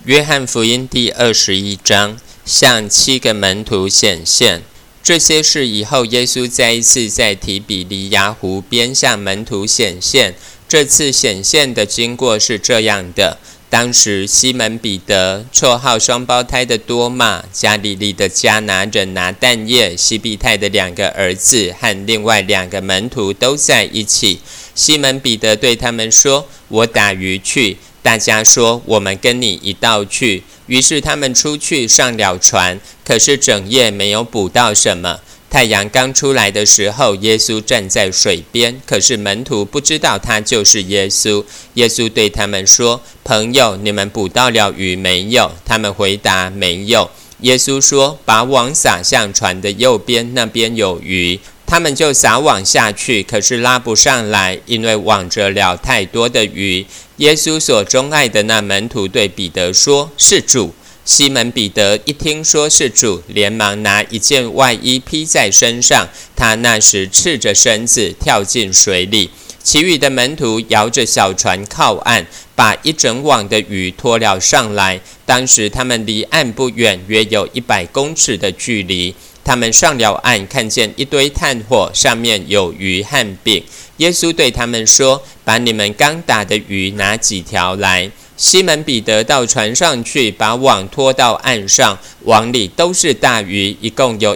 约翰福音第21章，向7个门徒显现。这些事以后，耶稣再一次在提比黎雅湖边向门徒显现。这次显现的经过是这样的：当时西门彼得，绰号双胞胎的多马，加利利的迦拿人拿但业，西庇太的2个儿子和另外2个门徒都在一起。西门彼得对他们说：“我打鱼去。”大家说：“我们跟你一道去。”于是他们出去上了船，可是整夜没有捕到什么。太阳刚出来的时候，耶稣站在水边，可是门徒不知道他就是耶稣。耶稣对他们说：“朋友，你们捕到了鱼没有？”他们回答：“没有。”耶稣说：“把网撒向船的右边，那边有鱼。”他们就撒网下去，可是拉不上来，因为网着了太多的鱼。耶稣所钟爱的那门徒对彼得说：“是主。”西门彼得一听说是主，连忙拿一件外衣披在身上，他那时赤着身子跳进水里。其余的门徒摇着小船靠岸，把一整网的鱼拖了上来。当时他们离岸不远，约有100公尺的距离。他们上了岸，看见一堆炭火，上面有鱼和饼。耶稣对他们说：“把你们刚打的鱼拿几条来。”西门彼得到船上去，把网拖到岸上，网里都是大鱼，一共有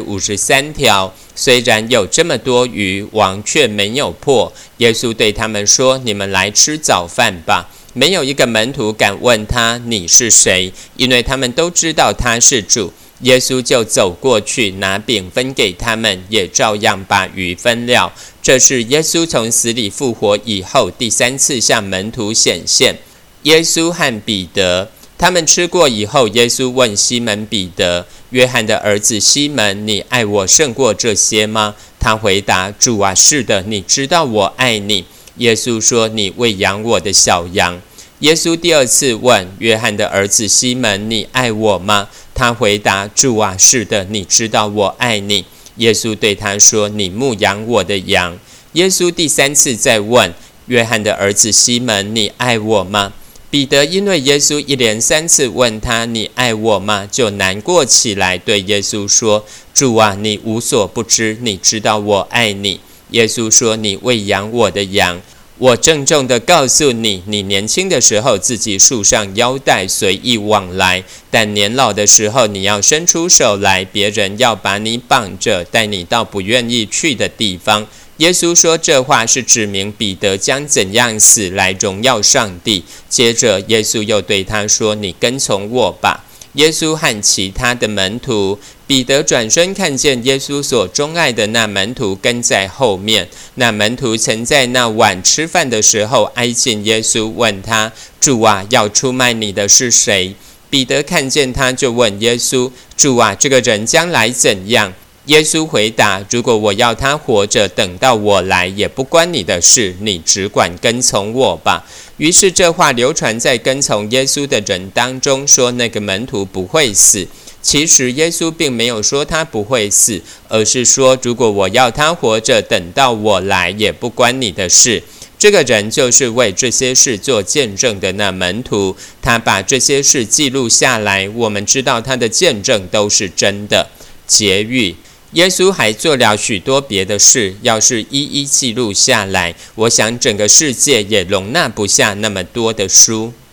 153条。虽然有这么多鱼，网却没有破。耶稣对他们说：“你们来吃早饭吧。”没有一个门徒敢问他：“你是谁？”因为他们都知道他是主。耶稣就走过去，拿饼分给他们，也照样把鱼分了。这是耶稣从死里复活以后第3次向门徒显现。耶稣和彼得他们吃过以后，耶稣问西门彼得：“约翰的儿子西门，你爱我胜过这些吗？”他回答：“主啊，是的，你知道我爱你。”耶稣说：“你喂养我的小羊。”耶稣第2次问约翰的儿子西门：“你爱我吗？”他回答：“主啊，是的，你知道我爱你。”耶稣对他说：“你牧养我的羊。”耶稣第3次再问约翰的儿子西门：“你爱我吗？”彼得因为耶稣一连3次问他：“你爱我吗？”就难过起来，对耶稣说：“主啊，你无所不知，你知道我爱你。”耶稣说：“你喂养我的羊。我郑重地告诉你，你年轻的时候自己束上腰带，随意往来；但年老的时候，你要伸出手来，别人要把你绑着，带你到不愿意去的地方。”耶稣说这话是指明彼得将怎样死来荣耀上帝。接着耶稣又对他说：“你跟从我吧。”耶稣和其他的门徒，彼得转身看见耶稣所钟爱的那门徒跟在后面。那门徒曾在那晚吃饭的时候挨近耶稣，问他：“主啊，要出卖你的是谁？”彼得看见他就问耶稣：“主啊，这个人将来怎样？”耶稣回答：“如果我要他活着，等到我来，也不关你的事，你只管跟从我吧。”于是这话流传在跟从耶稣的人当中，说那个门徒不会死。其实耶稣并没有说他不会死，而是说如果我要他活着，等到我来，也不关你的事。这个人就是为这些事做见证的那门徒，他把这些事记录下来，我们知道他的见证都是真的。结语：耶稣还做了许多别的事，要是一一记录下来，我想整个世界也容纳不下那么多的书。